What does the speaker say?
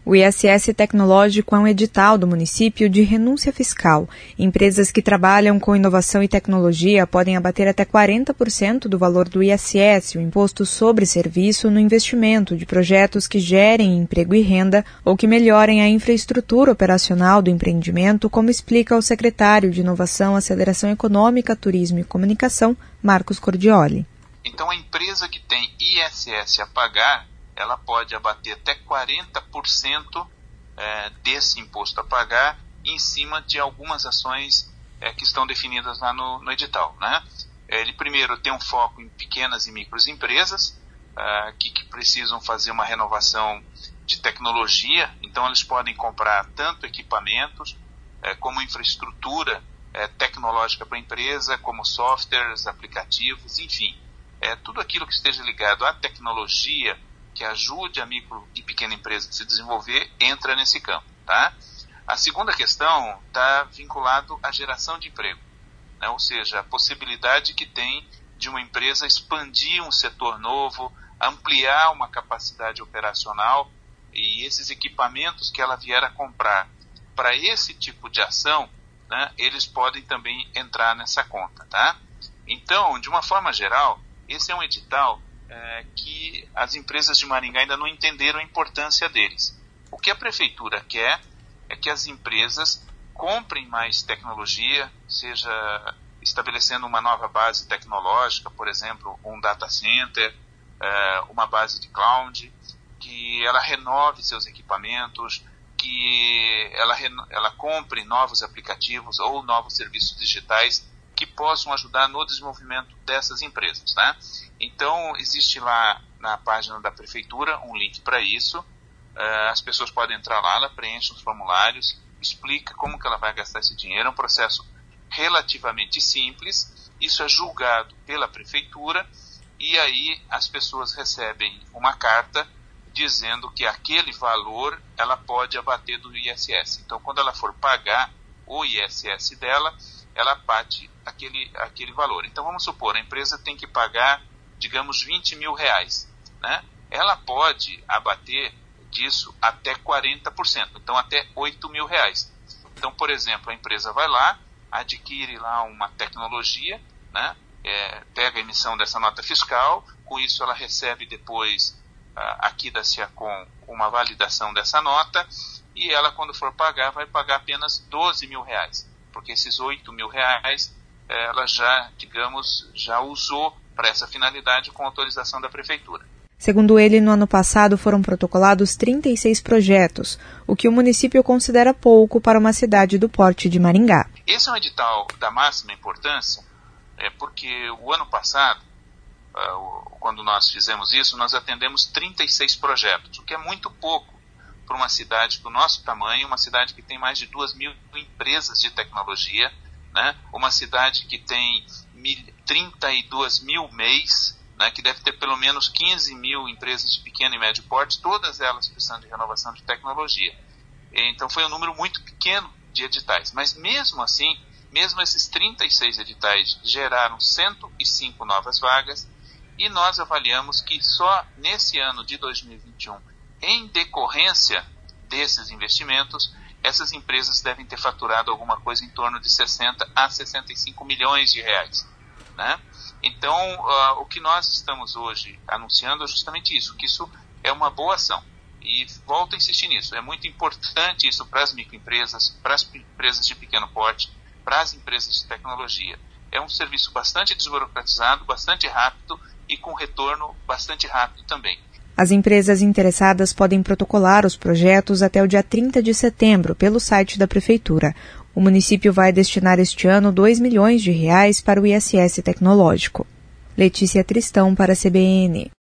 O ISS Tecnológico é um edital do município de renúncia fiscal. Empresas que trabalham com inovação e tecnologia podem abater até 40% do valor do ISS, o Imposto sobre Serviço, no investimento de projetos que gerem emprego e renda ou que melhorem a infraestrutura operacional do empreendimento, como explica o secretário de Inovação, Aceleração Econômica, Turismo e Comunicação, Marcos Cordioli. Então, a empresa que tem ISS a pagar, ela pode abater até 40% desse imposto a pagar em cima de algumas ações que estão definidas lá no edital, né? Ele primeiro tem um foco em pequenas e microempresas que precisam fazer uma renovação de tecnologia, então eles podem comprar tanto equipamentos como infraestrutura tecnológica para a empresa, como softwares, aplicativos, enfim, tudo aquilo que esteja ligado à tecnologia que ajude a micro e pequena empresa a se desenvolver, entra nesse campo, tá? A segunda questão está vinculado à geração de emprego, né? Ou seja, a possibilidade que tem de uma empresa expandir um setor novo, ampliar uma capacidade operacional, e esses equipamentos que ela vier a comprar para esse tipo de ação, né, eles podem também entrar nessa conta, tá? Então, de uma forma geral, esse é um edital que as empresas de Maringá ainda não entenderam a importância deles. O que a prefeitura quer é que as empresas comprem mais tecnologia, seja estabelecendo uma nova base tecnológica, por exemplo, um data center, uma base de cloud, que ela renove seus equipamentos, que ela compre novos aplicativos ou novos serviços digitais que possam ajudar no desenvolvimento dessas empresas, né? Então, existe lá na página da prefeitura um link para isso. As pessoas podem entrar lá, ela preenche os formulários, explica como que ela vai gastar esse dinheiro. É um processo relativamente simples. Isso é julgado pela prefeitura e aí as pessoas recebem uma carta dizendo que aquele valor ela pode abater do ISS. Então, quando ela for pagar o ISS dela, ela abate aquele valor. Então, vamos supor, a empresa tem que pagar, digamos, R$20 mil, né? Ela pode abater disso até 40%, então até R$8 mil. Então, por exemplo, a empresa vai lá, adquire lá uma tecnologia, né? Pega a emissão dessa nota fiscal, com isso ela recebe depois aqui da SEACOM uma validação dessa nota, e ela, quando for pagar, vai pagar apenas R$12 mil, porque esses R$8 mil ela já usou para essa finalidade com autorização da prefeitura. Segundo ele, no ano passado foram protocolados 36 projetos, o que o município considera pouco para uma cidade do porte de Maringá. Esse é um edital da máxima importância, porque o ano passado, quando nós fizemos isso, nós atendemos 36 projetos, o que é muito pouco para uma cidade do nosso tamanho, uma cidade que tem mais de 2.000 empresas de tecnologia, né? Uma cidade que tem 32 mil MEIs, né? Que deve ter pelo menos 15 mil empresas de pequeno e médio porte, todas elas precisando de renovação de tecnologia. Então foi um número muito pequeno de editais, mas mesmo assim, mesmo esses 36 editais geraram 105 novas vagas, e nós avaliamos que só nesse ano de 2021, em decorrência desses investimentos, essas empresas devem ter faturado alguma coisa em torno de 60 a 65 milhões de reais, né? Então, o que nós estamos hoje anunciando é justamente isso, que isso é uma boa ação. E volto a insistir nisso, é muito importante isso para as microempresas, para as empresas de pequeno porte, para as empresas de tecnologia. É um serviço bastante desburocratizado, bastante rápido e com retorno bastante rápido também. As empresas interessadas podem protocolar os projetos até o dia 30 de setembro pelo site da Prefeitura. O município vai destinar este ano R$2 milhões para o ISS Tecnológico. Letícia Tristão para a CBN.